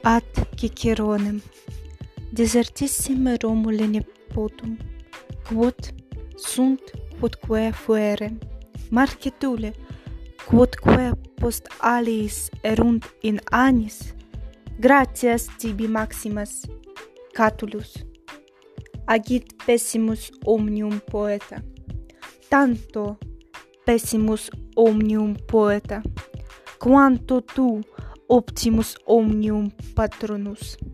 ad Ciceronem desertissime Romule nepotum, quod sunt quodque fuere, Marcetule, quodque post aliis erunt in annis, gratias tibi Maximus, Catulus, agit pessimus omnium poeta, tanto pessimus omnium poeta, quanto tu optimus omnium patronus.